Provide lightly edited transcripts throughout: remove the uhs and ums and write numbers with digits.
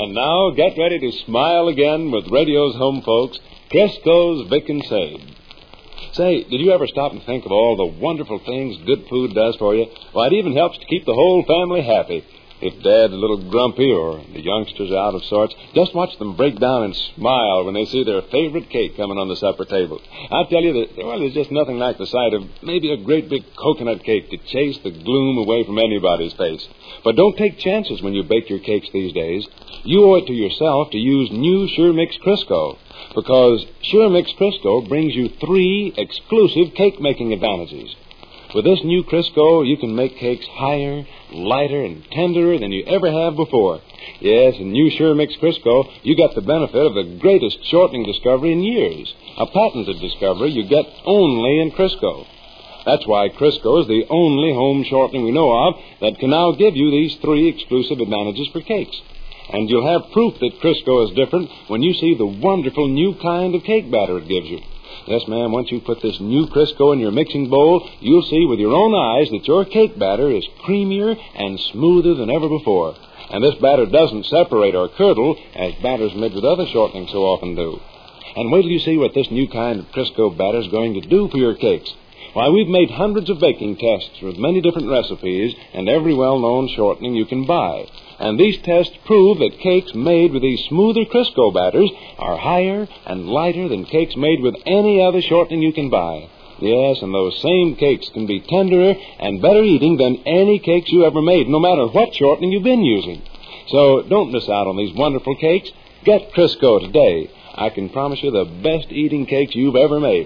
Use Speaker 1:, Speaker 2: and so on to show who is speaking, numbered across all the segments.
Speaker 1: And now, get ready to smile again with radio's home folks, Crisco's Vic and Sade. Say, did you ever stop and think of all the wonderful things good food does for you? Well, it even helps to keep the whole family happy. If Dad's a little grumpy or the youngsters are out of sorts, just watch them break down and smile when they see their favorite cake coming on the supper table. I tell you that, well, there's just nothing like the sight of maybe a great big coconut cake to chase the gloom away from anybody's face. But don't take chances when you bake your cakes these days. You owe it to yourself to use new Sure Mix Crisco, because Sure Mix Crisco brings you 3 exclusive cake-making advantages. With this new Crisco, you can make cakes higher, lighter, and tenderer than you ever have before. Yes, in new Sure Mix Crisco, you get the benefit of the greatest shortening discovery in years, a patented discovery you get only in Crisco. That's why Crisco is the only home shortening we know of that can now give you these 3 exclusive advantages for cakes. And you'll have proof that Crisco is different when you see the wonderful new kind of cake batter it gives you. Yes, ma'am, once you put this new Crisco in your mixing bowl, you'll see with your own eyes that your cake batter is creamier and smoother than ever before. And this batter doesn't separate or curdle as batters made with other shortenings so often do. And wait till you see what this new kind of Crisco batter is going to do for your cakes. Why, we've made hundreds of baking tests with many different recipes and every well-known shortening you can buy. And these tests prove that cakes made with these smoother Crisco batters are higher and lighter than cakes made with any other shortening you can buy. Yes, and those same cakes can be tenderer and better eating than any cakes you ever made, no matter what shortening you've been using. So don't miss out on these wonderful cakes. Get Crisco today. I can promise you the best eating cakes you've ever made.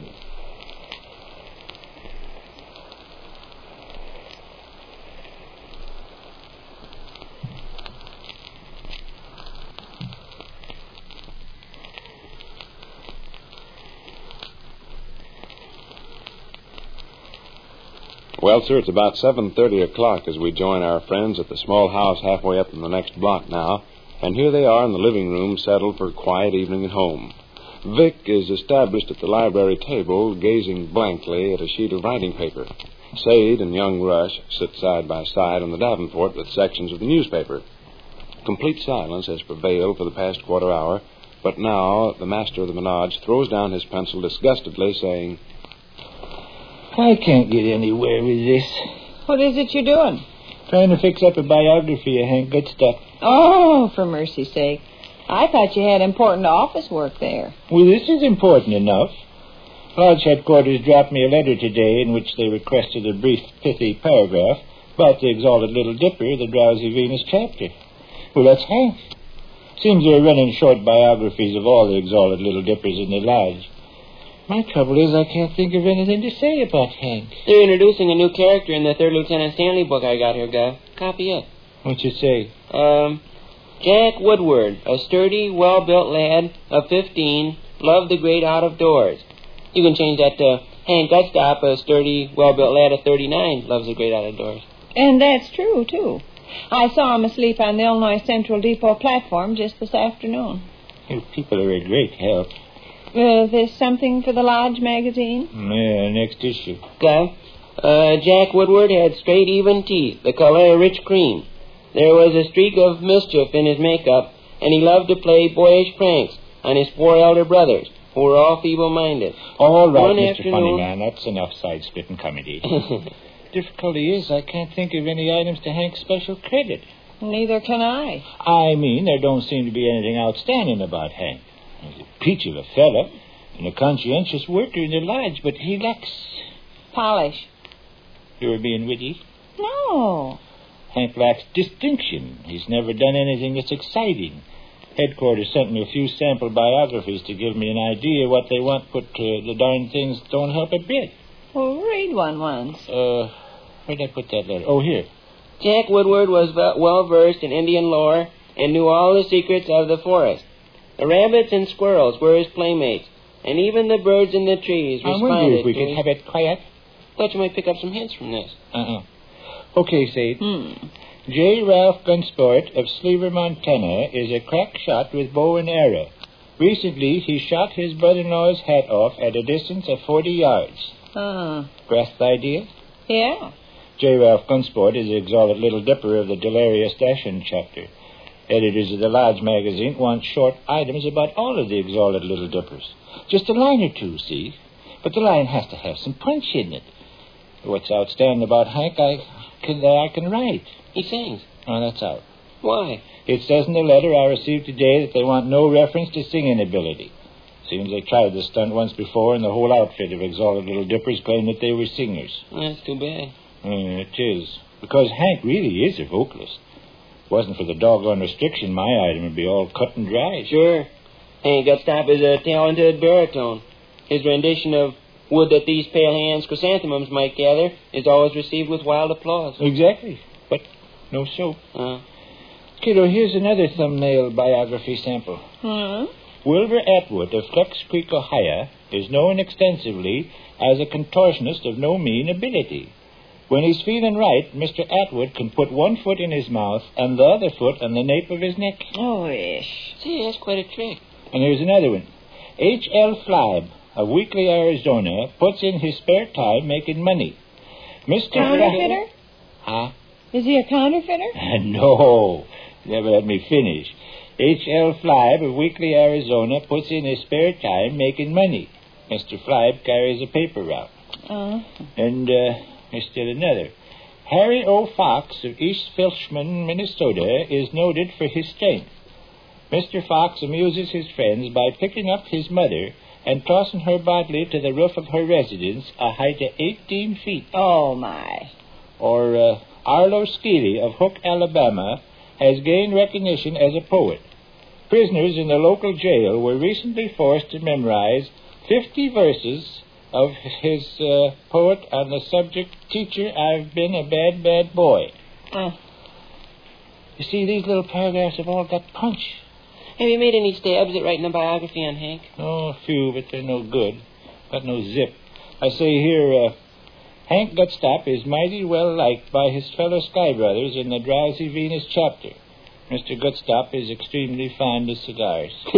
Speaker 1: Well, sir, it's about 7:30 o'clock as we join our friends at the small house halfway up in the next block now, and here they are in the living room settled for a quiet evening at home. Vic is established at the library table, gazing blankly at a sheet of writing paper. Sade and young Rush sit side by side on the davenport with sections of the newspaper. Complete silence has prevailed for the past quarter hour, but now the master of the Menage throws down his pencil disgustedly, saying,
Speaker 2: I can't get anywhere with this.
Speaker 3: What is it you're doing?
Speaker 2: Trying to fix up a biography of Hank Goodstuff.
Speaker 3: Oh, for mercy's sake. I thought you had important office work there.
Speaker 2: Well, this is important enough. Lodge headquarters dropped me a letter today in which they requested a brief, pithy paragraph about the Exalted Little Dipper, the Drowsy Venus chapter. Well, that's Hank. Seems they're running short biographies of all the Exalted Little Dippers in the lodge. My trouble is I can't think of anything to say about Hank.
Speaker 4: They're introducing a new character in the 3rd Lieutenant Stanley book I got here, Guy. Copy it.
Speaker 2: What'd you say?
Speaker 4: Jack Woodward, a sturdy, well-built lad of 15, loved the great out-of-doors. You can change that to Hank Goodstuff, a sturdy, well-built lad of 39, loves the great out-of-doors.
Speaker 3: And that's true, too. I saw him asleep on the Illinois Central Depot platform just this afternoon.
Speaker 2: You people are a great help.
Speaker 3: There's something for the Lodge magazine?
Speaker 2: Yeah, next issue.
Speaker 4: Guy, Jack Woodward had straight, even teeth, the color of rich cream. There was a streak of mischief in his makeup, and he loved to play boyish pranks on his 4 elder brothers, who were all feeble-minded.
Speaker 2: All right,
Speaker 4: One
Speaker 2: Mr.
Speaker 4: afternoon...
Speaker 2: Funny Man, that's enough side-splitting comedy. Difficulty is I can't think of any items to Hank's special credit.
Speaker 3: Neither can I.
Speaker 2: I mean, there don't seem to be anything outstanding about Hank. He's a peach of a fella and a conscientious worker in the lodge, but he lacks...
Speaker 3: Polish.
Speaker 2: You were being witty?
Speaker 3: No.
Speaker 2: Hank lacks distinction. He's never done anything that's exciting. Headquarters sent me a few sample biographies to give me an idea what they want, but the darn things don't help a bit.
Speaker 3: Well, read one once.
Speaker 2: Where'd I put that letter? Oh, here.
Speaker 4: Jack Woodward was well-versed in Indian lore and knew all the secrets of the forest. The rabbits and squirrels were his playmates, and even the birds in the trees responded.
Speaker 2: I wonder if we could have it quiet.
Speaker 4: Thought you might pick up some hints from this.
Speaker 2: Okay, Sade. J. Ralph Gunsport of Sleever, Montana, is a crack shot with bow and arrow. Recently, he shot his brother-in-law's hat off at a distance of 40 yards. Grasp the idea?
Speaker 3: Yeah.
Speaker 2: J. Ralph Gunsport is the Exalted Little Dipper of the Delirious Dachshund chapter. Editors of the Lodge magazine want short items about all of the Exalted Little Dippers. Just a line or two, see? But the line has to have some punch in it. What's outstanding about Hank, I can write.
Speaker 4: He sings.
Speaker 2: Oh, that's out.
Speaker 4: Why?
Speaker 2: It says in the letter I received today that they want no reference to singing ability. Seems they tried this stunt once before, and the whole outfit of Exalted Little Dippers claimed that they were singers.
Speaker 4: That's too bad.
Speaker 2: It is. Because Hank really is a vocalist. If it wasn't for the doggone restriction, my item would be all cut and dry.
Speaker 4: Sure. Hank Gutstop is a talented baritone. His rendition of Would That These Pale Hands Chrysanthemums Might Gather is always received with wild applause.
Speaker 2: Exactly. But no soap. Kiddo, here's another thumbnail biography sample. Wilbur Atwood of Flex Creek, Ohio, is known extensively as a contortionist of no mean ability. When he's feeling right, Mr. Atwood can put one foot in his mouth and the other foot on the nape of his neck.
Speaker 3: Oh, ish.
Speaker 4: See, that's quite a trick.
Speaker 2: And here's another one. H.L. Fleib of Weekly, Arizona, puts in his spare time making money. Mr.
Speaker 3: Counterfeiter?
Speaker 2: Huh?
Speaker 3: Is he a counterfeiter?
Speaker 2: No. Never let me finish. H.L. Fleib of Weekly, Arizona, puts in his spare time making money. Mr. Fleib carries a paper route. And there's still another. Harry O. Fox of East Filchman, Minnesota, is noted for his strength. Mr. Fox amuses his friends by picking up his mother and tossing her bodily to the roof of her residence, a height of 18 feet.
Speaker 3: Oh, my.
Speaker 2: Or Arlo Skeely of Hook, Alabama, has gained recognition as a poet. Prisoners in the local jail were recently forced to memorize 50 verses of his poet on the subject, Teacher, I've Been a Bad, Bad Boy. You see, these little paragraphs have all got punch.
Speaker 4: Have you made any stabs at writing a biography on Hank?
Speaker 2: Oh, a few, but they're no good. Got no zip. I say here, Hank Gutstop is mighty well liked by his fellow Sky Brothers in the Drowsy Venus chapter. Mr. Gutstop is extremely fond of cigars. I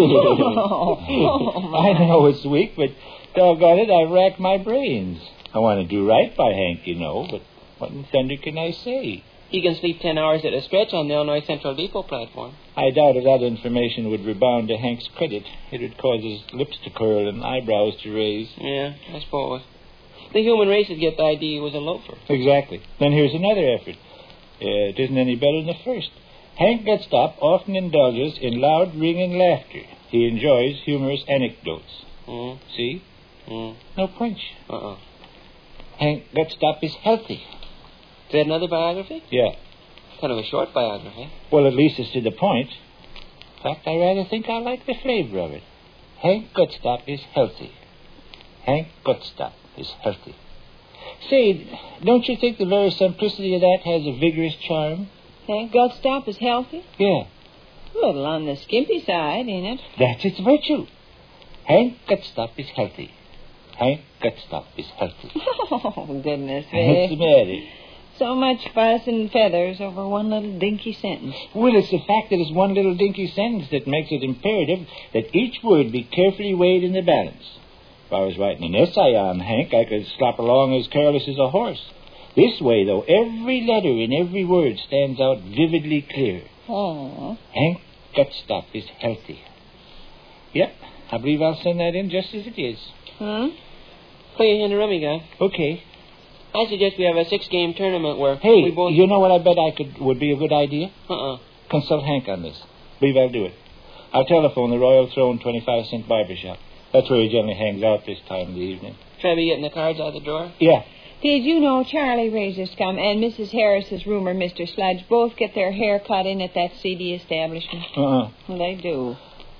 Speaker 2: know it's weak, but doggone it, I've racked my brains. I want to do right by Hank, you know, but what in thunder can I say?
Speaker 4: He can sleep 10 hours at a stretch on the Illinois Central Depot platform.
Speaker 2: I doubt if that information would rebound to Hank's credit. It would cause his lips to curl and eyebrows to raise.
Speaker 4: Yeah, I suppose. The human race would get the idea he was a loafer.
Speaker 2: Exactly. Then here's another effort. It isn't any better than the first. Hank Gutstop often indulges in loud, ringing laughter. He enjoys humorous anecdotes. See? No punch. Hank Gutstop is healthy.
Speaker 4: Is that another biography?
Speaker 2: Yeah.
Speaker 4: Kind of a short biography.
Speaker 2: Well, at least it's to the point. In fact, I rather think I like the flavor of it. Hank Gutstop is healthy. Hank Gutstop is healthy. Say, don't you think the very simplicity of that has a vigorous charm?
Speaker 3: Hank Gutstop is healthy?
Speaker 2: Yeah.
Speaker 3: A little on the skimpy side, ain't it?
Speaker 2: That's its virtue. Hank Gutstop is healthy. Hank Gutstop is healthy.
Speaker 3: Oh, goodness
Speaker 2: What's
Speaker 3: me.
Speaker 2: the matter?
Speaker 3: So much fuss and feathers over one little dinky sentence.
Speaker 2: Well, it's the fact that it's one little dinky sentence that makes it imperative that each word be carefully weighed in the balance. If I was writing an essay on Hank, I could slop along as careless as a horse. This way, though, every letter in every word stands out vividly clear. Hank Gutstop is healthy. Yep, I believe I'll send that in just as it is.
Speaker 4: Play you in the rummy, guy.
Speaker 2: Okay.
Speaker 4: I suggest we have a 6-game tournament where
Speaker 2: Hey,
Speaker 4: we both...
Speaker 2: you know what I bet would be a good idea?
Speaker 4: Consult
Speaker 2: Hank on this. Believe I'll do it. I'll telephone the Royal Throne 25-cent barbershop. That's where he generally hangs out this time of the evening.
Speaker 4: Try to be getting the cards out the door?
Speaker 2: Yeah.
Speaker 3: Did you know Charlie Razorskam and Mrs. Harris's roomer, Mr. Sludge, both get their hair cut in at that CD establishment? Well, they do.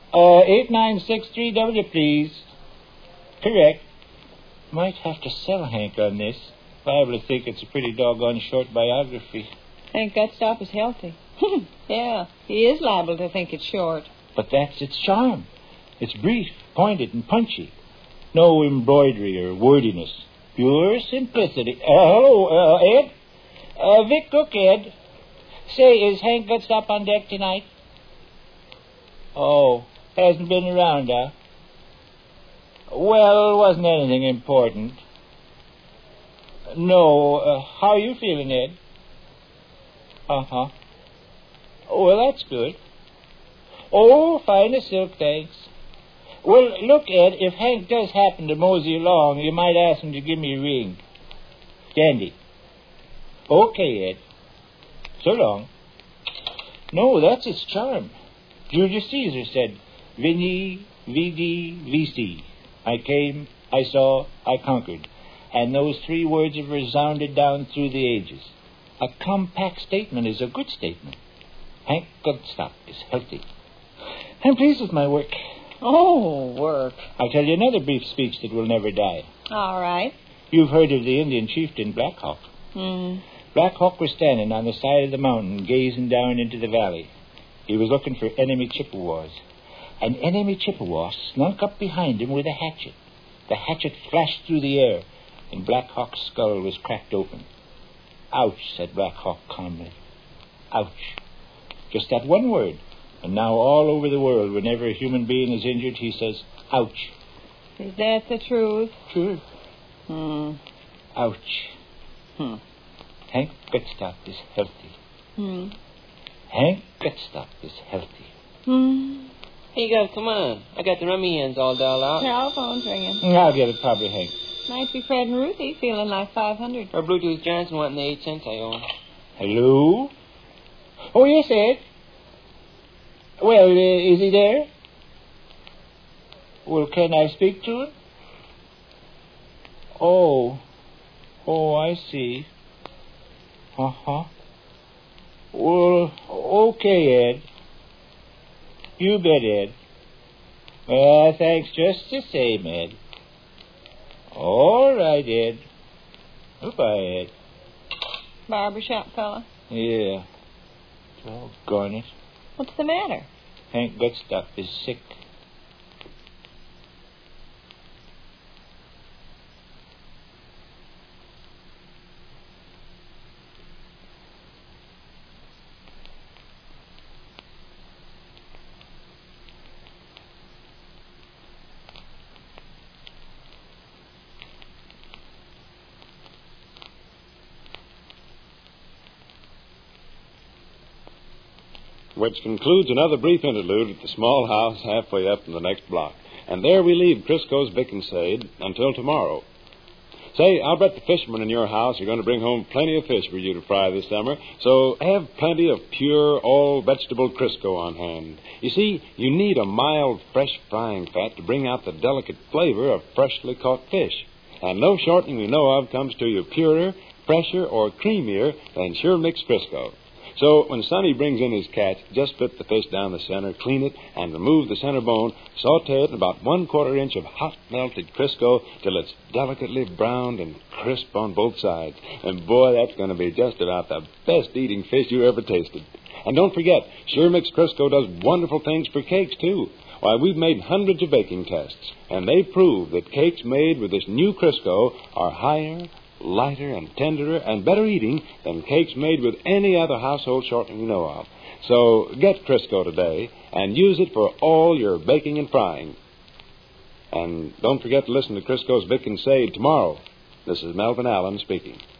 Speaker 2: 8963W, please. Correct. Might have to sell Hank on this. Liable to think it's a pretty doggone short biography.
Speaker 3: Hank Gutstop is healthy. Yeah, he is liable to think it's short.
Speaker 2: But that's its charm. It's brief, pointed, and punchy. No embroidery or wordiness. Pure simplicity. Hello, Ed? Vic Cook, Ed. Say, is Hank Gutstop on deck tonight? Oh, hasn't been around, huh? Well, wasn't anything important. No, how are you feeling, Ed? Well, that's good. Oh, fine as silk, thanks. Well, look, Ed, if Hank does happen to mosey along, you might ask him to give me a ring. Dandy. Okay, Ed. So long. No, that's its charm. Julius Caesar said, Vini, Vidi, Vici. I came, I saw, I conquered. And those 3 words have resounded down through the ages. A compact statement is a good statement. Hank Goodstock is healthy. I'm pleased with my work.
Speaker 3: Oh, work.
Speaker 2: I'll tell you another brief speech that will never die.
Speaker 3: All right.
Speaker 2: You've heard of the Indian chieftain Black Hawk. Black Hawk was standing on the side of the mountain, gazing down into the valley. He was looking for enemy Chippewas. An enemy Chippewa slunk up behind him with a hatchet. The hatchet flashed through the air, and Black Hawk's skull was cracked open. Ouch, said Black Hawk calmly. Ouch. Just that one word. And now all over the world, whenever a human being is injured, he says, ouch.
Speaker 3: Is that the truth?
Speaker 2: True. Ouch. Hank Goodstock is healthy. Hank Goodstock is healthy.
Speaker 4: Hey, guys, come on. I got the rummy hands all dialed out.
Speaker 3: Telephone's ringing.
Speaker 2: I'll get it, probably, Hank.
Speaker 3: Might be Fred and Ruthie feeling like 500.
Speaker 4: Or Bluetooth Johnson wanting the 8 cents I owe.
Speaker 2: Hello? Oh, yes, Ed. Well, is he there? Well, can I speak to him? Oh, I see. Uh-huh. Well, okay, Ed. You bet, Ed. Well, thanks just the same, Ed. All right, Ed. Goodbye, Ed.
Speaker 3: Barbershop fella.
Speaker 2: Yeah. Doggone it.
Speaker 3: What's the matter?
Speaker 2: Hank Goodstock is sick.
Speaker 1: Which concludes another brief interlude at the small house halfway up in the next block. And there we leave Crisco's Bick and Sade until tomorrow. Say, I'll bet the fishermen in your house are going to bring home plenty of fish for you to fry this summer, so have plenty of pure, all-vegetable Crisco on hand. You see, you need a mild, fresh frying fat to bring out the delicate flavor of freshly caught fish. And no shortening we know of comes to you purer, fresher, or creamier than Sure Mix Crisco. So when Sonny brings in his catch, just split the fish down the center, clean it, and remove the center bone. Saute it in about 1/4 inch of hot melted Crisco till it's delicately browned and crisp on both sides. And boy, that's going to be just about the best eating fish you ever tasted. And don't forget, Sure Mix Crisco does wonderful things for cakes, too. Why, we've made hundreds of baking tests, and they prove that cakes made with this new Crisco are higher, lighter and tenderer and better eating than cakes made with any other household shortening you know of. So get Crisco today and use it for all your baking and frying. And don't forget to listen to Crisco's Bick and Sade tomorrow. This is Melvin Allen speaking.